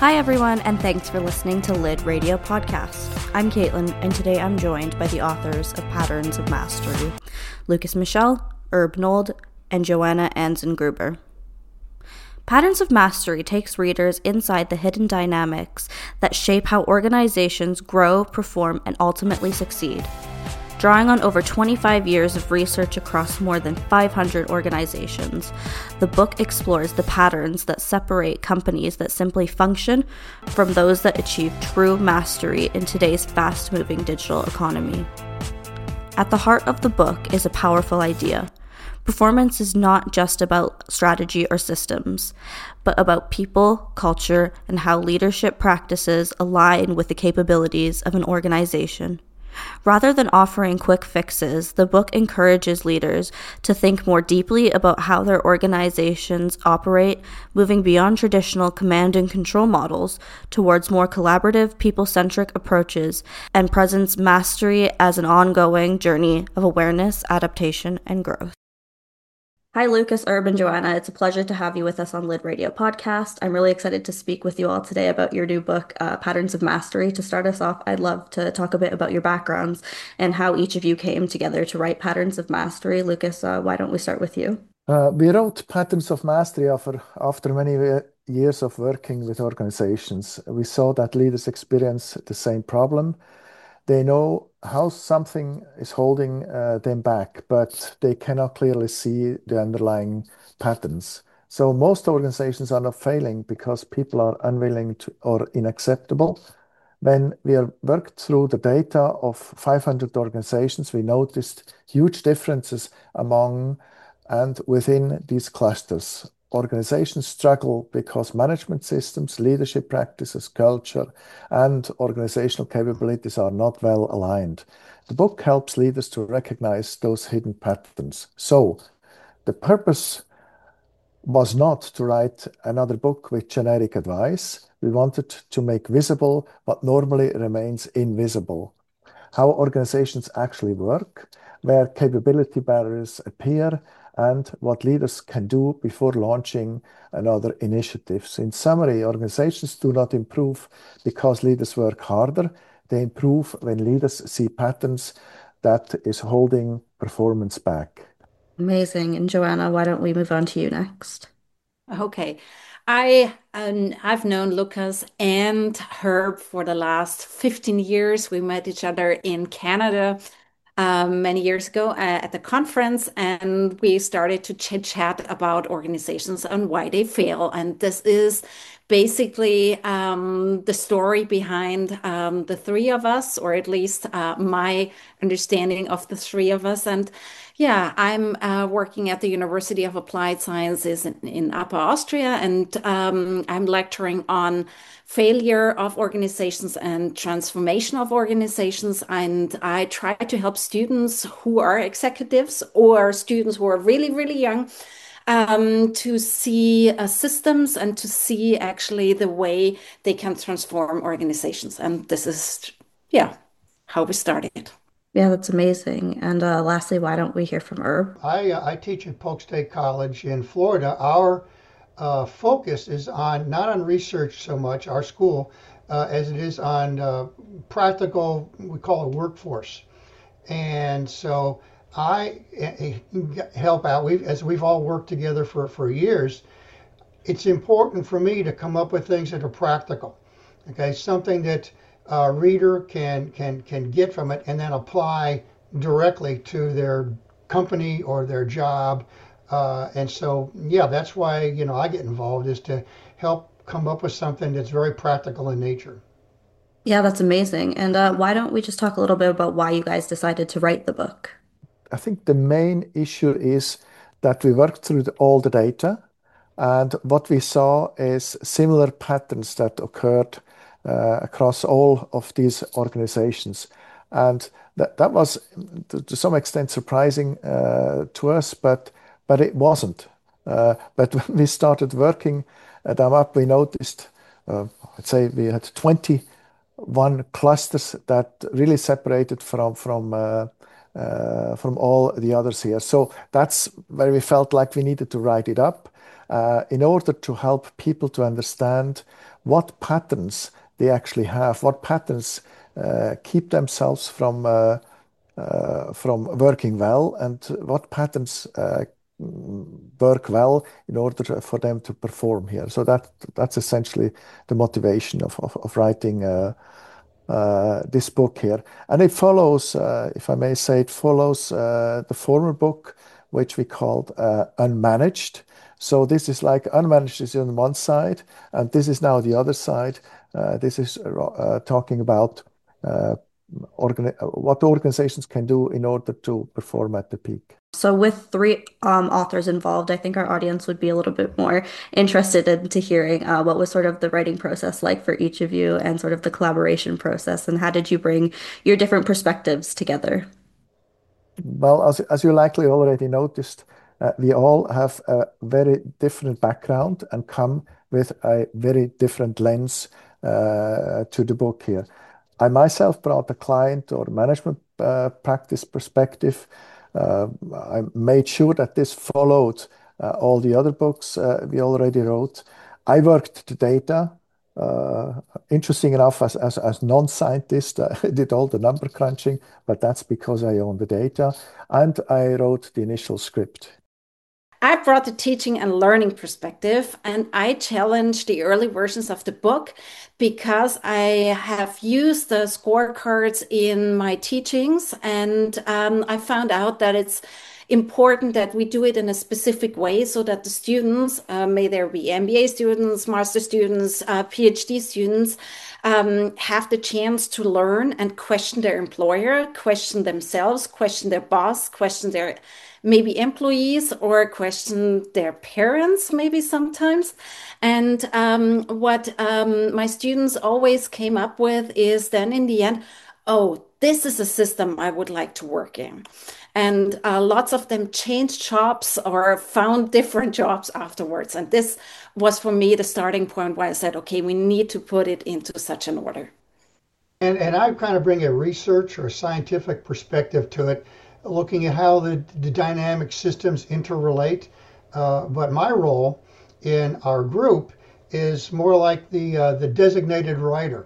Hi, everyone, and thanks for listening to Lid Radio Podcast. I'm Caitlin, and today I'm joined by the authors of Patterns of Mastery, Lucas Michel, Herb Nold, and Joanna Anzengruber. Patterns of Mastery takes readers inside the hidden dynamics that shape how organizations grow, perform, and ultimately succeed. Drawing on over 25 years of research across more than 500 organizations, the book explores the patterns that separate companies that simply function from those that achieve true mastery in today's fast-moving digital economy. At the heart of the book is a powerful idea. Performance is not just about strategy or systems, but about people, culture, and how leadership practices align with the capabilities of an organization. Rather than offering quick fixes, the book encourages leaders to think more deeply about how their organizations operate, moving beyond traditional command and control models towards more collaborative, people-centric approaches, and presents mastery as an ongoing journey of awareness, adaptation, and growth. Hi, Lucas, Herb, and Joanna. It's a pleasure to have you with us on Lid Radio Podcast. I'm really excited to speak with you all today about your new book, Patterns of Mastery. To start us off, I'd love to talk a bit about your backgrounds and how each of you came together to write Patterns of Mastery. Lucas, why don't we start with you? We wrote Patterns of Mastery after many years of working with organizations. We saw that leaders experience the same problem. They know how something is holding them back, but they cannot clearly see the underlying patterns. So most organizations are not failing because people are unwilling to or unacceptable. When we worked through the data of 500 organizations, we noticed huge differences among and within these clusters. Organizations struggle because management systems, leadership practices, culture, and organizational capabilities are not well aligned. The book helps leaders to recognize those hidden patterns. So, the purpose was not to write another book with generic advice. We wanted to make visible what normally remains invisible. How organizations actually work, where capability barriers appear, and what leaders can do before launching another initiatives. In summary, organizations do not improve because leaders work harder. They improve when leaders see patterns that is holding performance back. Amazing. And Joanna, why don't we move on to you next? Okay. I've known Lucas and Herb for the last 15 years. We met each other in Canada many years ago at the conference, and we started to chit chat about organizations and why they fail. And this is basically the story behind the three of us, or at least my understanding of the three of us. And yeah, I'm working at the University of Applied Sciences in Upper Austria, and I'm lecturing on failure of organizations and transformation of organizations. And I try to help students who are executives or students who are really, really young to see systems and to see actually the way they can transform organizations. And this is, yeah, how we started. Yeah, that's amazing. And lastly, why don't we hear from Herb? I teach at Polk State College in Florida. Our focus is on not on research so much, our school, as it is on practical, we call it workforce. And so I help out. As we've all worked together for years, it's important for me to come up with things that are practical. Okay, something that a reader can get from it and then apply directly to their company or their job. And so, yeah, that's why, I get involved, is to help come up with something that's very practical in nature. Yeah, that's amazing. And why don't we just talk a little bit about why you guys decided to write the book? I think the main issue is that we worked through all the data, and what we saw is similar patterns that occurred across all of these organizations. And that was to some extent surprising to us, but it wasn't. But when we started working them up, we noticed, I'd say we had 21 clusters that really separated from all the others here. So that's where we felt like we needed to write it up. in order to help people to understand what patterns they actually have, what patterns keep themselves from working well, and what patterns work well in order for them to perform here. So that's essentially the motivation of writing this book here. And it follows, if I may say, it follows the former book, which we called Unmanaged. So this is like Unmanaged is on one side, and this is now the other side. This is talking about what organizations can do in order to perform at the peak. So with three authors involved, I think our audience would be a little bit more interested into hearing what was sort of the writing process like for each of you, and sort of the collaboration process, and how did you bring your different perspectives together? Well, as you likely already noticed, we all have a very different background and come with a very different lens to the book here. I myself brought a client or management practice perspective. I made sure that this followed all the other books we already wrote. I worked the data. Interesting enough, as non-scientist, I did all the number crunching, but that's because I own the data. And I wrote the initial script. I brought the teaching and learning perspective, and I challenged the early versions of the book because I have used the scorecards in my teachings, and I found out that it's important that we do it in a specific way so that the students, may there be MBA students, master students, PhD students, have the chance to learn and question their employer, question themselves, question their boss, question their maybe employees, or question their parents maybe sometimes. And what my students always came up with is then in the end, oh, this is a system I would like to work in. And lots of them changed jobs or found different jobs afterwards. And this was for me the starting point where I said, okay, we need to put it into such an order. And I kind of bring a research or scientific perspective to it, looking at how the dynamic systems interrelate. But my role in our group is more like the designated writer.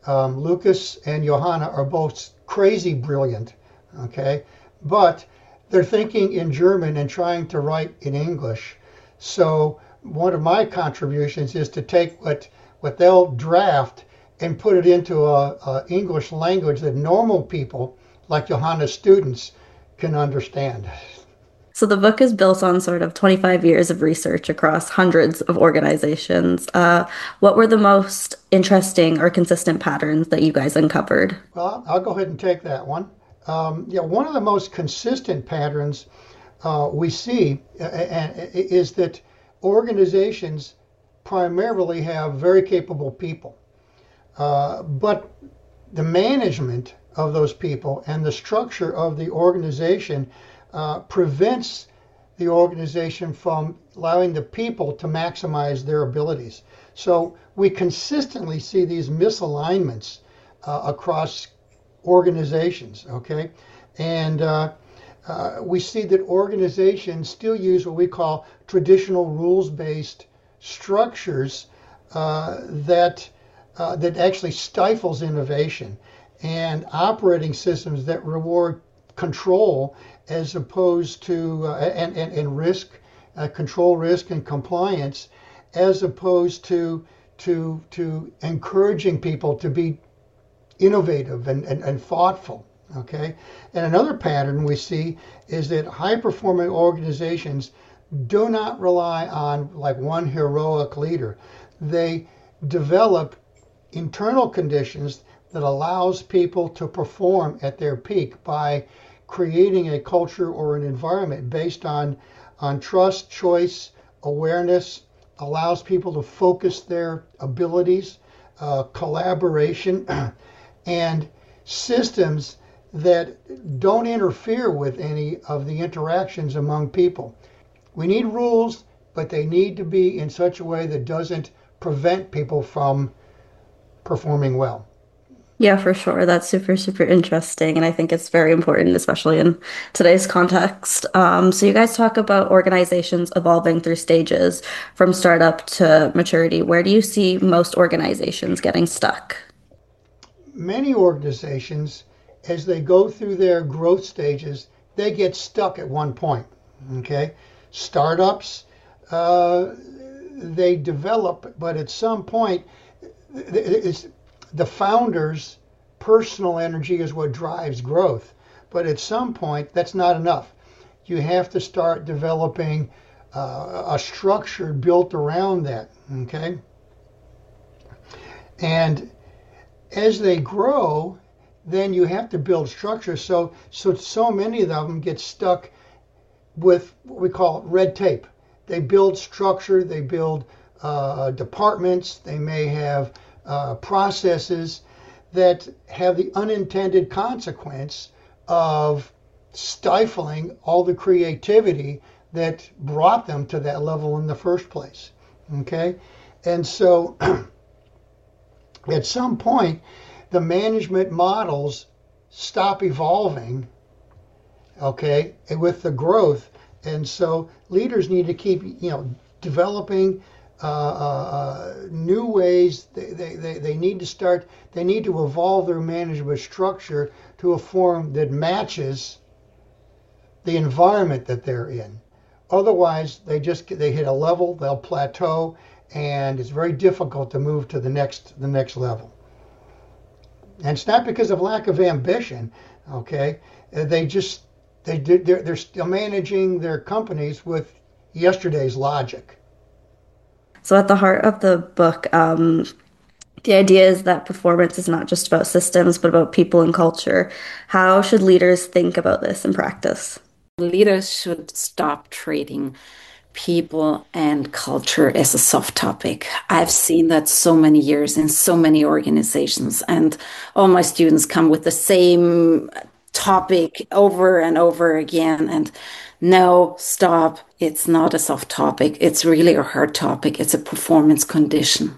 Lucas and Johanna are both crazy brilliant, okay? But they're thinking in German and trying to write in English. So one of my contributions is to take what they'll draft and put it into a English language that normal people, like Johanna's students, can understand. So the book is built on sort of 25 years of research across hundreds of organizations. What were the most interesting or consistent patterns that you guys uncovered? Well, I'll go ahead and take that one. One of the most consistent patterns we see is that organizations primarily have very capable people, but the management of those people and the structure of the organization prevents the organization from allowing the people to maximize their abilities. So we consistently see these misalignments across organizations, okay? And we see that organizations still use what we call traditional rules-based structures that actually stifles innovation, and operating systems that reward control as opposed to and risk, control risk and compliance, as opposed to encouraging people to be innovative and thoughtful. Okay, and another pattern we see is that high-performing organizations do not rely on like one heroic leader. They develop internal conditions that allows people to perform at their peak by creating a culture or an environment based on trust, choice, awareness, allows people to focus their abilities, collaboration, and systems that don't interfere with any of the interactions among people. We need rules, but they need to be in such a way that doesn't prevent people from performing well. Yeah, for sure. That's super, super interesting. And I think it's very important, especially in today's context. So you guys talk about organizations evolving through stages from startup to maturity. Where do you see most organizations getting stuck? Many organizations, as they go through their growth stages, they get stuck at one point. Okay, startups, they develop, but at some point, it's the founders' personal energy is what drives growth. But at some point, that's not enough. You have to start developing a structure built around that. Okay, and as they grow, then you have to build structure. So many of them get stuck with what we call red tape. They build structure, they build departments, they may have processes that have the unintended consequence of stifling all the creativity that brought them to that level in the first place. Okay? And so at some point, the management models stop evolving, okay, and with the growth. And so leaders need to keep, developing new ways. They need to start, they need to evolve their management structure to a form that matches the environment that they're in. Otherwise, they hit a level, they'll plateau, and it's very difficult to move to the next level. And it's not because of lack of ambition, okay? They're still managing their companies with yesterday's logic. So at the heart of the book, the idea is that performance is not just about systems, but about people and culture. How should leaders think about this in practice? Leaders should stop treating people and culture as a soft topic. I've seen that so many years in so many organizations, and all my students come with the same topic over and over again. And no, stop. It's not a soft topic. It's really a hard topic. It's a performance condition.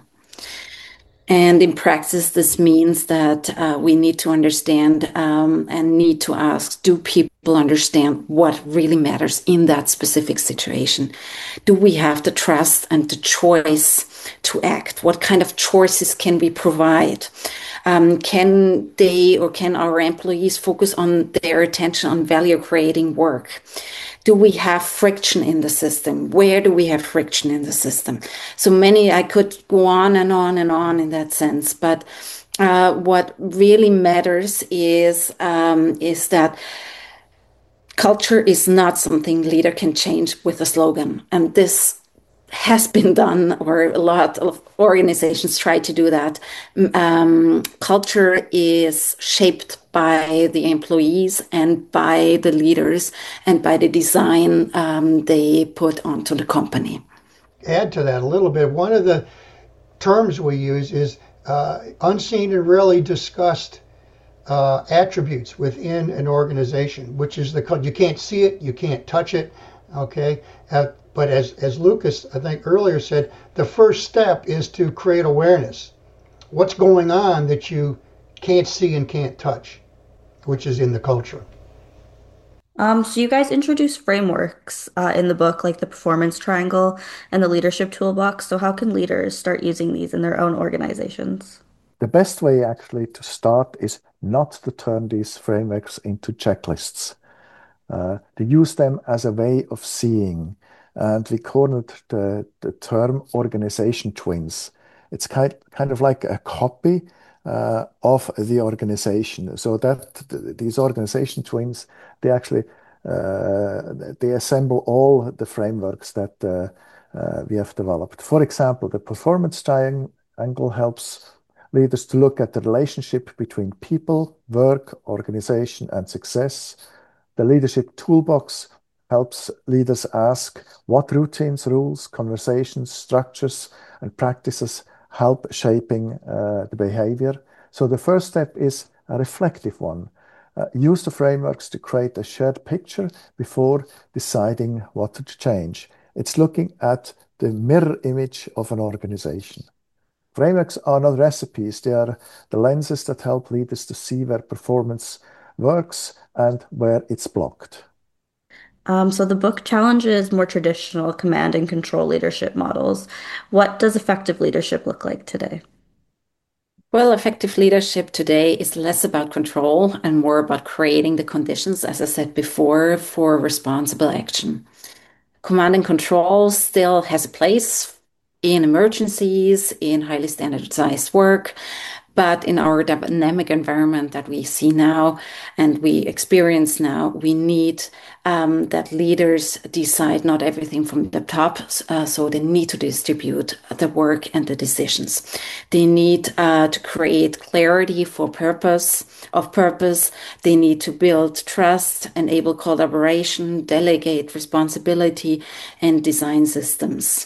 And in practice, this means that we need to understand and need to ask, do people understand what really matters in that specific situation? Do we have the trust and the choice to act? What kind of choices can we provide? Can they or can our employees focus on their attention on value creating work? Do we have friction in the system? Where do we have friction in the system? So many, I could go on and on and on in that sense. But what really matters is that culture is not something leader can change with a slogan. And this has been done, or a lot of organizations try to do that. Culture is shaped by the employees and by the leaders and by the design they put onto the company. Add to that a little bit. One of the terms we use is unseen and rarely discussed attributes within an organization, which is you can't see it, you can't touch it, okay? But as Lucas, I think earlier said, the first step is to create awareness. What's going on that you can't see and can't touch, which is in the culture. So you guys introduce frameworks in the book, like the performance triangle and the leadership toolbox. So how can leaders start using these in their own organizations? The best way actually to start is not to turn these frameworks into checklists, to use them as a way of seeing. And we call it the term organization twins. It's kind of like a copy of the organization. So that these organization twins, they actually they assemble all the frameworks that we have developed. For example, the performance triangle helps leaders to look at the relationship between people, work, organization, and success. The leadership toolbox helps leaders ask what routines, rules, conversations, structures, and practices help shaping the behavior. So the first step is a reflective one. Use the frameworks to create a shared picture before deciding what to change. It's looking at the mirror image of an organization. Frameworks are not recipes, they are the lenses that help leaders to see where performance works and where it's blocked. So the book challenges more traditional command and control leadership models. What does effective leadership look like today? Well, effective leadership today is less about control and more about creating the conditions, as I said before, for responsible action. Command and control still has a place in emergencies, in highly standardized work, but in our dynamic environment that we see now and we experience now, we need that leaders decide not everything from the top. So they need to distribute the work and the decisions. They need to create clarity for purpose. They need to build trust, enable collaboration, delegate responsibility, and design systems.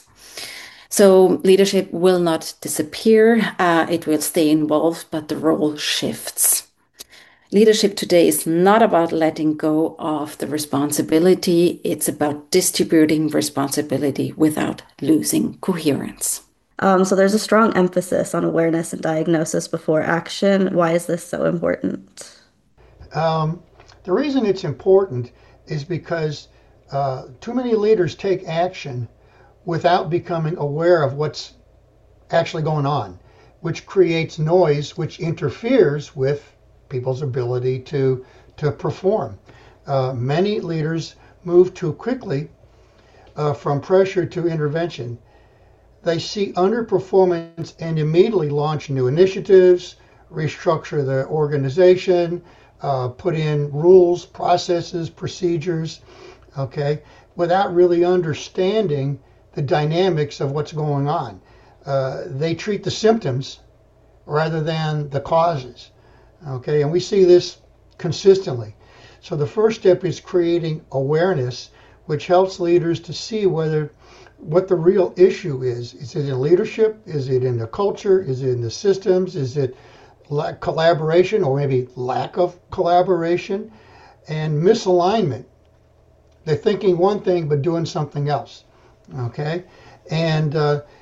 So leadership will not disappear, it will stay involved, but the role shifts. Leadership today is not about letting go of the responsibility, it's about distributing responsibility without losing coherence. So there's a strong emphasis on awareness and diagnosis before action. Why is this so important? The reason it's important is because too many leaders take action without becoming aware of what's actually going on, which creates noise, which interferes with people's ability to perform. Many leaders move too quickly from pressure to intervention. They see underperformance and immediately launch new initiatives, restructure the organization, put in rules, processes, procedures, okay, without really understanding the dynamics of what's going on. They treat the symptoms rather than the causes. Okay, and we see this consistently. So the first step is creating awareness, which helps leaders to see what the real issue is. Is it in leadership? Is it in the culture? Is it in the systems? Is it collaboration or maybe lack of collaboration? And misalignment. They're thinking one thing but doing something else. Okay, and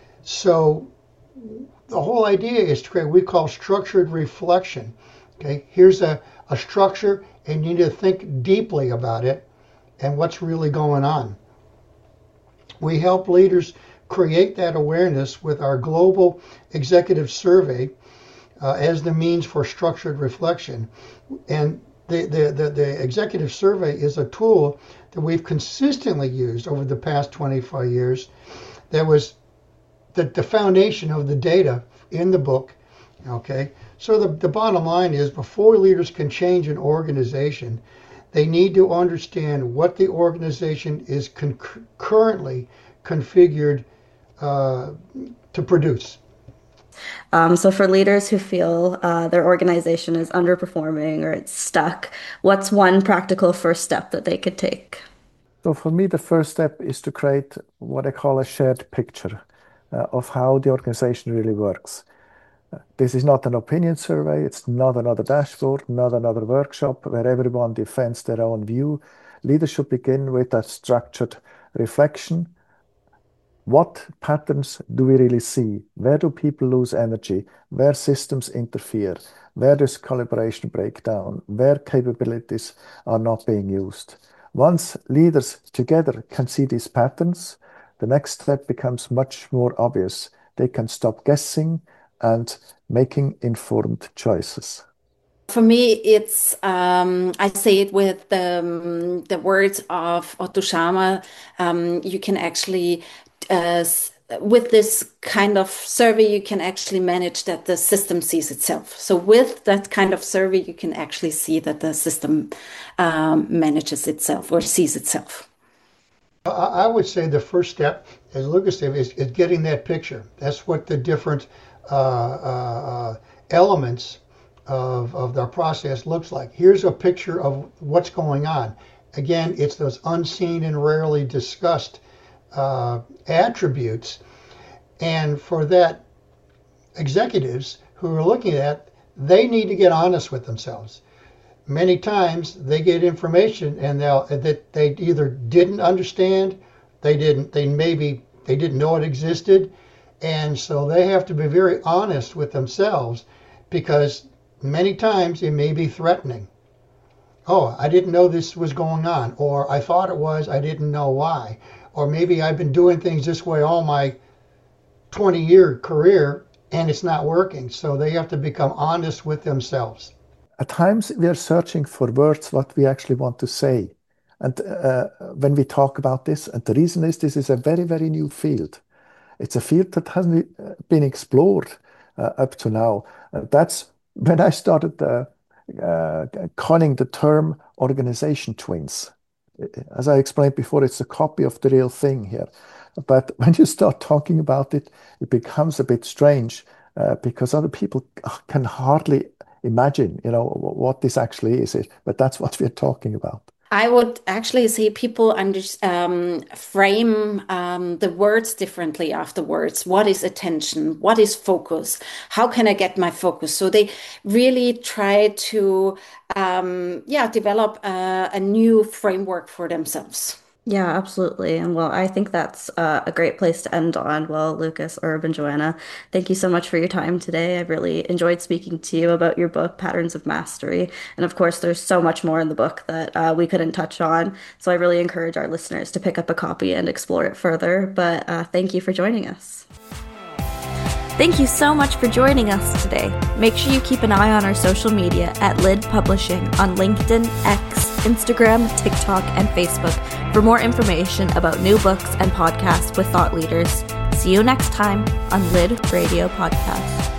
so the whole idea is to create what we call structured reflection. Okay, here's a structure, and you need to think deeply about it and what's really going on. We help leaders create that awareness with our global executive survey as the means for structured reflection. And the executive survey is a tool that we've consistently used over the past 25 years. That was the foundation of the data in the book. Okay, so the bottom line is before leaders can change an organization, they need to understand what the organization is currently configured to produce. So for leaders who feel their organization is underperforming or it's stuck, what's one practical first step that they could take? So for me, the first step is to create what I call a shared picture of how the organization really works. This is not an opinion survey. It's not another dashboard, not another workshop where everyone defends their own view. Leaders should begin with that structured reflection. What patterns do we really see? Where do people lose energy? Where systems interfere? Where does collaboration break down? Where capabilities are not being used? Once leaders together can see these patterns, the next step becomes much more obvious. They can stop guessing and making informed choices. For me, it's I say it with the words of Otto Scharmer. You can actually with this kind of survey, you can actually manage that the system sees itself. So with that kind of survey, you can actually see that the system manages itself or sees itself. I would say the first step, as Lucas said, is getting that picture. That's what the different elements of the process looks like. Here's a picture of what's going on. Again, it's those unseen and rarely discussed attributes. And for that, executives who are looking at, they need to get honest with themselves. Many times they get information and that they either didn't understand, they didn't know it existed, And so they have to be very honest with themselves, because many times it may be threatening. Oh, I didn't know this was going on, or I thought it was, I didn't know why. Or maybe I've been doing things this way all my 20-year career and it's not working. So they have to become honest with themselves. At times we are searching for words, what we actually want to say. And when we talk about this, and the reason is this is a very, very new field. It's a field that hasn't been explored up to now. That's when I started coining the term organization twins. As I explained before, it's a copy of the real thing here. But when you start talking about it, it becomes a bit strange because other people can hardly imagine, what this actually is. But that's what we're talking about. I would actually say people frame the words differently afterwards. What is attention? What is focus? How can I get my focus? So they really try to develop a new framework for themselves. Yeah, absolutely. And well, I think that's a great place to end on. Well, Lucas, Herb, and Joanna, thank you so much for your time today. I've really enjoyed speaking to you about your book, Patterns of Mastery. And of course, there's so much more in the book that we couldn't touch on. So I really encourage our listeners to pick up a copy and explore it further. But thank you for joining us. Thank you so much for joining us today. Make sure you keep an eye on our social media at Lid Publishing on LinkedIn, X, Instagram, TikTok, and Facebook for more information about new books and podcasts with thought leaders. See you next time on Lid Radio Podcast.